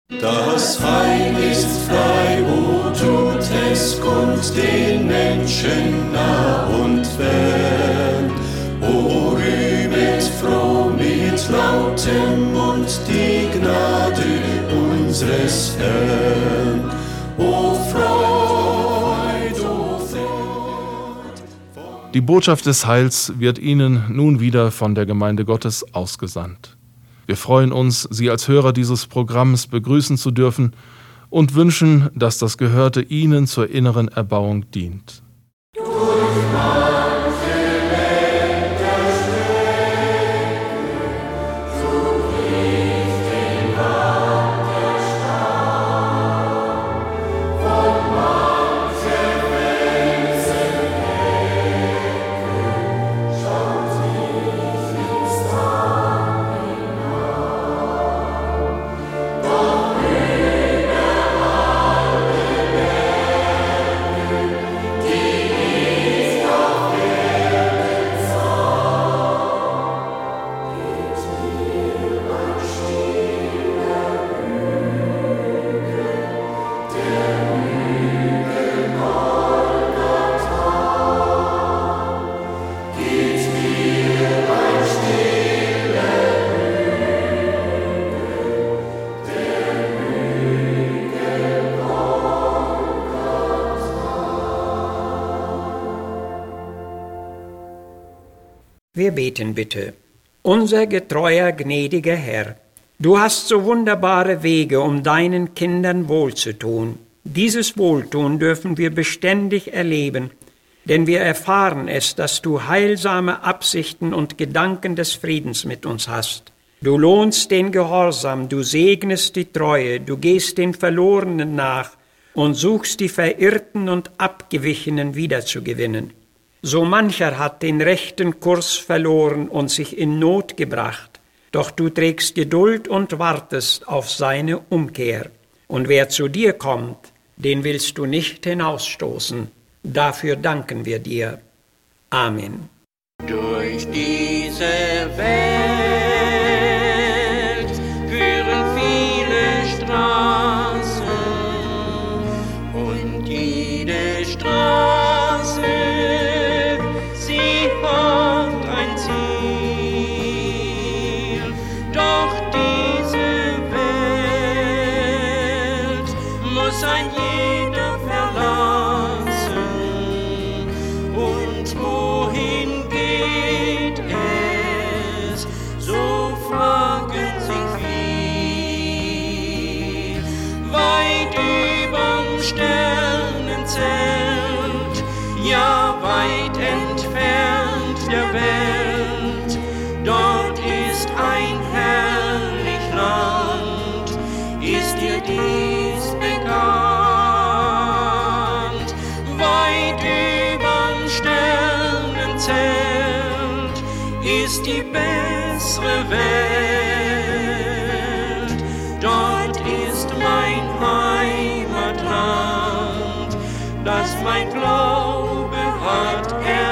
Das Heil ist frei, o tut es kund den Menschen nah und fern. O rühmet froh mit lautem Mund die Gnade unseres Herrn. O Freud, o Freud. Die Botschaft des Heils wird Ihnen nun wieder von der Gemeinde Gottes ausgesandt. Wir freuen uns, Sie als Hörer dieses Programms begrüßen zu dürfen und wünschen, dass das Gehörte Ihnen zur inneren Erbauung dient. Wir beten bitte. Unser getreuer, gnädiger Herr, du hast so wunderbare Wege, um deinen Kindern wohlzutun. Dieses Wohltun dürfen wir beständig erleben, denn wir erfahren es, dass du heilsame Absichten und Gedanken des Friedens mit uns hast. Du lohnst den Gehorsam, du segnest die Treue, du gehst den Verlorenen nach und suchst die Verirrten und Abgewichenen wiederzugewinnen. So mancher hat den rechten Kurs verloren und sich in Not gebracht, doch du trägst Geduld und wartest auf seine Umkehr. Und wer zu dir kommt, den willst du nicht hinausstoßen. Dafür danken wir dir. Amen. Durch diese Welt führen viele Straßen und jede Straße hat ein Ziel, doch diese Welt muss ein jeder verlassen. Und wohin geht es? So fragen sich viel. Weit überm Sternenzelt, ja weit entfernt der Welt, dort ist ein herrlich Land, ist dir dies bekannt? Weit überm Sternenzelt ist die bessere Welt, dort ist mein Heimatland, das mein Glaube hat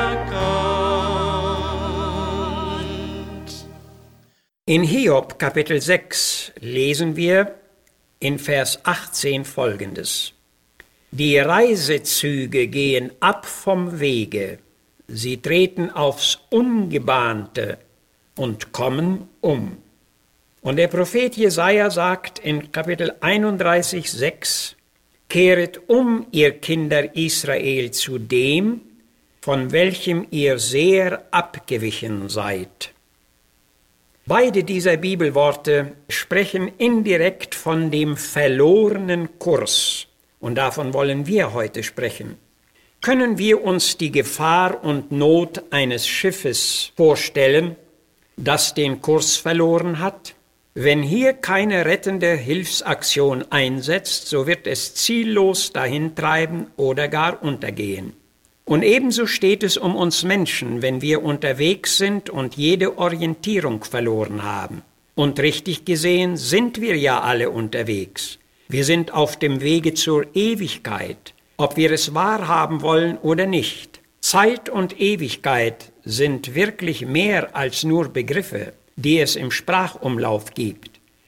erkannt. In Hiob Kapitel 6 lesen wir in Vers 18 Folgendes. Die Reisezüge gehen ab vom Wege, sie treten aufs Ungebahnte und kommen um. Und der Prophet Jesaja sagt in Kapitel 31, 6, Kehret um, ihr Kinder Israel, zu dem, von welchem ihr sehr abgewichen seid. Beide dieser Bibelworte sprechen indirekt von dem verlorenen Kurs, und davon wollen wir heute sprechen. Können wir uns die Gefahr und Not eines Schiffes vorstellen, das den Kurs verloren hat? Wenn hier keine rettende Hilfsaktion einsetzt, so wird es ziellos dahintreiben oder gar untergehen. Und ebenso steht es um uns Menschen, wenn wir unterwegs sind und jede Orientierung verloren haben. Und richtig gesehen sind wir ja alle unterwegs. Wir sind auf dem Wege zur Ewigkeit, ob wir es wahrhaben wollen oder nicht. Zeit und Ewigkeit sind wirklich mehr als nur Begriffe, die es im Sprachumlauf gibt.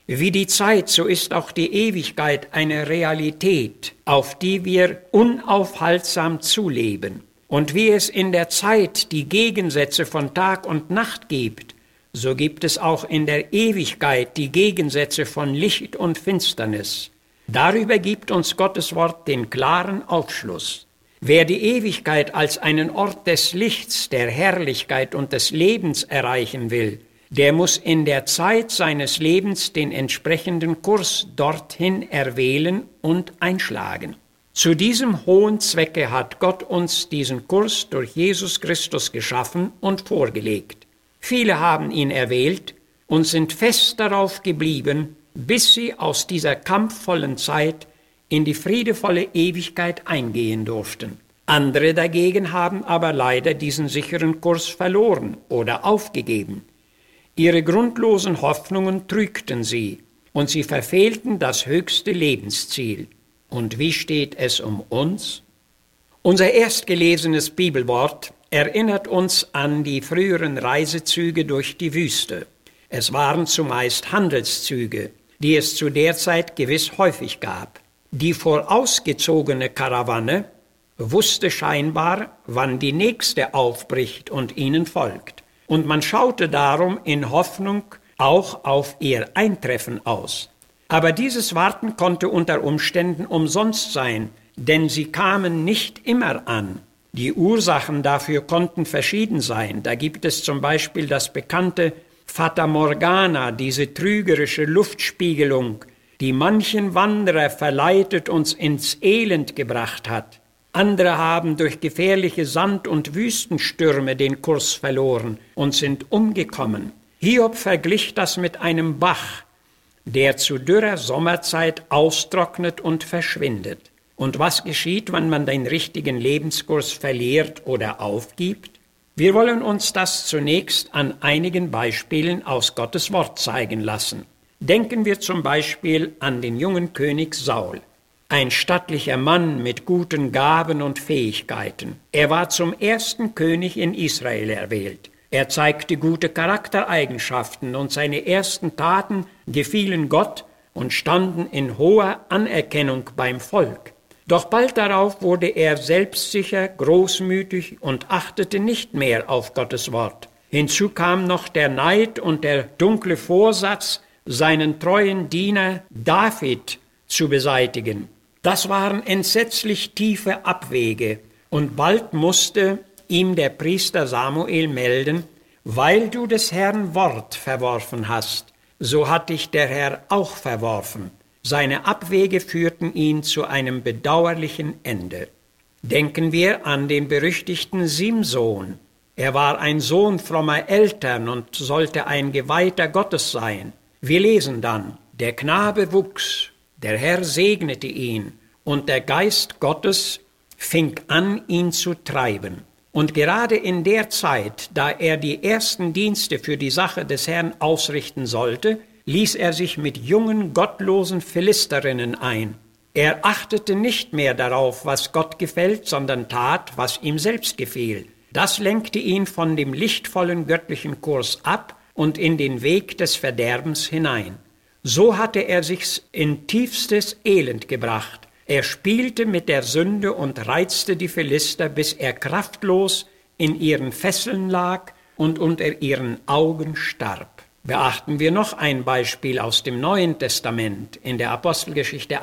Wie die Zeit, so ist auch die Ewigkeit eine Realität, auf die wir unaufhaltsam zuleben. Und wie es in der Zeit die Gegensätze von Tag und Nacht gibt, so gibt es auch in der Ewigkeit die Gegensätze von Licht und Finsternis. Darüber gibt uns Gottes Wort den klaren Aufschluss. Wer die Ewigkeit als einen Ort des Lichts, der Herrlichkeit und des Lebens erreichen will, der muss in der Zeit seines Lebens den entsprechenden Kurs dorthin erwählen und einschlagen. Zu diesem hohen Zwecke hat Gott uns diesen Kurs durch Jesus Christus geschaffen und vorgelegt. Viele haben ihn erwählt und sind fest darauf geblieben, bis sie aus dieser kampfvollen Zeit in die friedevolle Ewigkeit eingehen durften. Andere dagegen haben aber leider diesen sicheren Kurs verloren oder aufgegeben. Ihre grundlosen Hoffnungen trügten sie, und sie verfehlten das höchste Lebensziel. Und wie steht es um uns? Unser erstgelesenes Bibelwort erinnert uns an die früheren Reisezüge durch die Wüste. Es waren zumeist Handelszüge, die es zu der Zeit gewiss häufig gab. Die vorausgezogene Karawanne wusste scheinbar, wann die nächste aufbricht und ihnen folgt. Und man schaute darum in Hoffnung auch auf ihr Eintreffen aus. Aber dieses Warten konnte unter Umständen umsonst sein, denn sie kamen nicht immer an. Die Ursachen dafür konnten verschieden sein. Da gibt es zum Beispiel das bekannte Fata Morgana, diese trügerische Luftspiegelung, die manchen Wanderer verleitet und ins Elend gebracht hat. Andere haben durch gefährliche Sand- und Wüstenstürme den Kurs verloren und sind umgekommen. Hiob verglich das mit einem Bach, der zu dürrer Sommerzeit austrocknet und verschwindet. Und was geschieht, wenn man den richtigen Lebenskurs verliert oder aufgibt? Wir wollen uns das zunächst an einigen Beispielen aus Gottes Wort zeigen lassen. Denken wir zum Beispiel an den jungen König Saul. Ein stattlicher Mann mit guten Gaben und Fähigkeiten. Er war zum ersten König in Israel erwählt. Er zeigte gute Charaktereigenschaften und seine ersten Taten gefielen Gott und standen in hoher Anerkennung beim Volk. Doch bald darauf wurde er selbstsicher, großmütig und achtete nicht mehr auf Gottes Wort. Hinzu kam noch der Neid und der dunkle Vorsatz, seinen treuen Diener David zu beseitigen. Das waren entsetzlich tiefe Abwege, und bald musste ihm der Priester Samuel melden: Weil du des Herrn Wort verworfen hast, so hat dich der Herr auch verworfen. Seine Abwege führten ihn zu einem bedauerlichen Ende. Denken wir an den berüchtigten Simson. Er war ein Sohn frommer Eltern und sollte ein Geweihter Gottes sein. Wir lesen dann: Der Knabe wuchs, der Herr segnete ihn, und der Geist Gottes fing an, ihn zu treiben. Und gerade in der Zeit, da er die ersten Dienste für die Sache des Herrn ausrichten sollte, ließ er sich mit jungen, gottlosen Philisterinnen ein. Er achtete nicht mehr darauf, was Gott gefällt, sondern tat, was ihm selbst gefiel. Das lenkte ihn von dem lichtvollen göttlichen Kurs ab und in den Weg des Verderbens hinein. So hatte er sich in tiefstes Elend gebracht. Er spielte mit der Sünde und reizte die Philister, bis er kraftlos in ihren Fesseln lag und unter ihren Augen starb. Beachten wir noch ein Beispiel aus dem Neuen Testament. In der Apostelgeschichte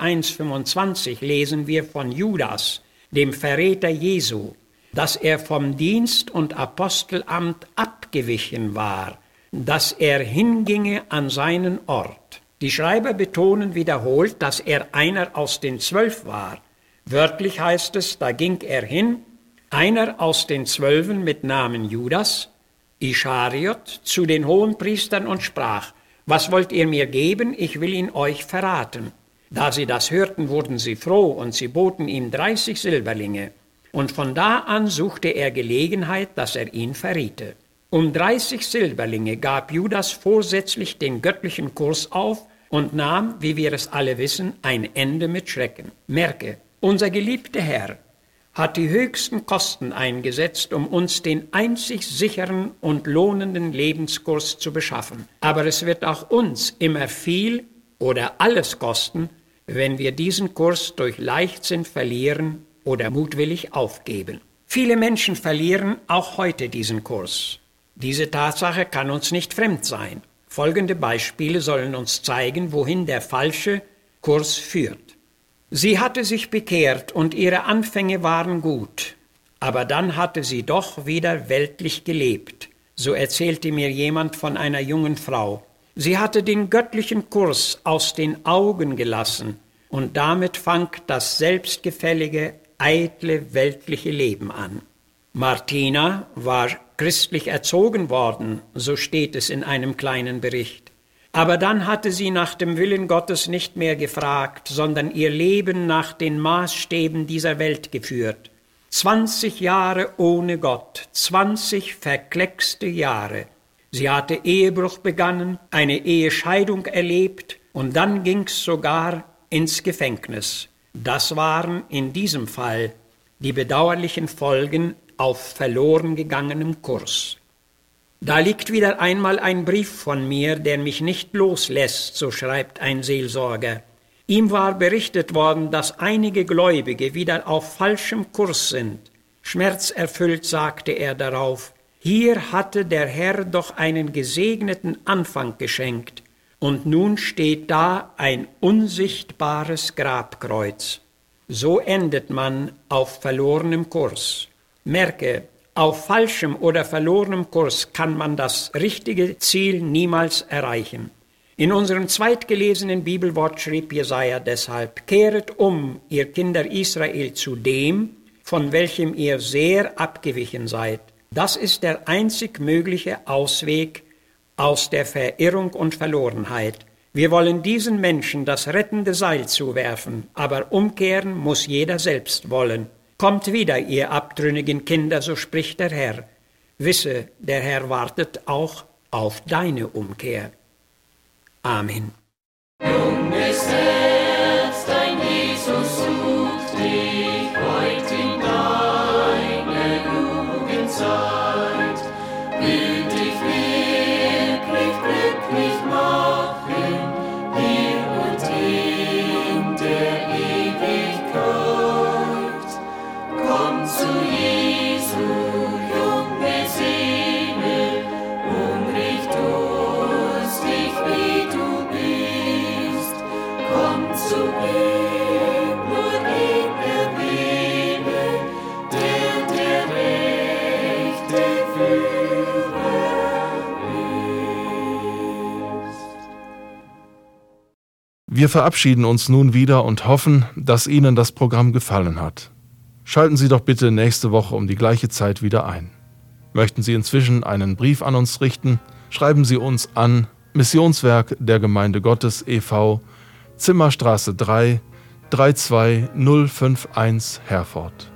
1,25 lesen wir von Judas, dem Verräter Jesu, dass er vom Dienst und Apostelamt abgewichen war, dass er hinginge an seinen Ort. Die Schreiber betonen wiederholt, dass er einer aus den 12 war. Wörtlich heißt es, da ging er hin, einer aus den 12 mit Namen Judas, Ischariot, zu den Hohenpriestern und sprach: Was wollt ihr mir geben? Ich will ihn euch verraten. Da sie das hörten, wurden sie froh, und sie boten ihm 30 Silberlinge. Und von da an suchte er Gelegenheit, dass er ihn verriete. Um 30 Silberlinge gab Judas vorsätzlich den göttlichen Kurs auf und nahm, wie wir es alle wissen, ein Ende mit Schrecken. Merke, unser geliebter Herr hat die höchsten Kosten eingesetzt, um uns den einzig sicheren und lohnenden Lebenskurs zu beschaffen. Aber es wird auch uns immer viel oder alles kosten, wenn wir diesen Kurs durch Leichtsinn verlieren oder mutwillig aufgeben. Viele Menschen verlieren auch heute diesen Kurs. Diese Tatsache kann uns nicht fremd sein. Folgende Beispiele sollen uns zeigen, wohin der falsche Kurs führt. Sie hatte sich bekehrt und ihre Anfänge waren gut, aber dann hatte sie doch wieder weltlich gelebt. So erzählte mir jemand von einer jungen Frau. Sie hatte den göttlichen Kurs aus den Augen gelassen und damit fang das selbstgefällige, eitle, weltliche Leben an. Martina war christlich erzogen worden, so steht es in einem kleinen Bericht. Aber dann hatte sie nach dem Willen Gottes nicht mehr gefragt, sondern ihr Leben nach den Maßstäben dieser Welt geführt. 20 Jahre ohne Gott, 20 verkleckste Jahre. Sie hatte Ehebruch begangen, eine Ehescheidung erlebt und dann ging's sogar ins Gefängnis. Das waren in diesem Fall die bedauerlichen Folgen auf verloren gegangenem Kurs. Da liegt wieder einmal ein Brief von mir, der mich nicht loslässt, so schreibt ein Seelsorger. Ihm war berichtet worden, dass einige Gläubige wieder auf falschem Kurs sind. Schmerzerfüllt sagte er darauf, hier hatte der Herr doch einen gesegneten Anfang geschenkt, und nun steht da ein unsichtbares Grabkreuz. So endet man auf verlorenem Kurs. Merke, auf falschem oder verlorenem Kurs kann man das richtige Ziel niemals erreichen. In unserem zweitgelesenen Bibelwort schrieb Jesaja deshalb, kehret um, ihr Kinder Israel, zu dem, von welchem ihr sehr abgewichen seid. Das ist der einzig mögliche Ausweg aus der Verirrung und Verlorenheit. Wir wollen diesen Menschen das rettende Seil zuwerfen, aber umkehren muss jeder selbst wollen. Kommt wieder, ihr abtrünnigen Kinder, so spricht der Herr. Wisse, der Herr wartet auch auf deine Umkehr. Amen. Junges Herz, dein Jesus sucht dich heut in deiner Jugendzeit. Will dich wirklich glücklich machen, hier und in der Ewigkeit. Komm zu Jesu, junge Seele, hungrig, durstig wie du bist. Komm zu ihm, nur ihn erwähle, der rechte Führer ist. Wir verabschieden uns nun wieder und hoffen, dass Ihnen das Programm gefallen hat. Schalten Sie doch bitte nächste Woche um die gleiche Zeit wieder ein. Möchten Sie inzwischen einen Brief an uns richten, schreiben Sie uns an Missionswerk der Gemeinde Gottes e.V., Zimmerstraße 3, 32051 Herford.